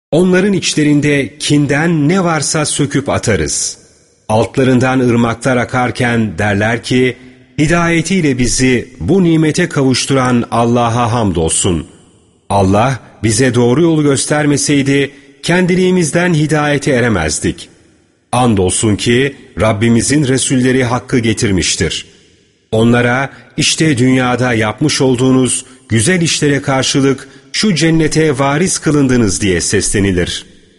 Onların içlerinde kinden ne varsa söküp atarız. Altlarından ırmaklar akarken derler ki, hidayetiyle bizi bu nimete kavuşturan Allah'a hamdolsun. Allah bize doğru yolu göstermeseydi kendiliğimizden hidayete eremezdik. Andolsun ki Rabbimizin Resulleri hakkı getirmiştir. Onlara işte dünyada yapmış olduğunuz güzel işlere karşılık şu cennete varis kılındınız diye seslenilir.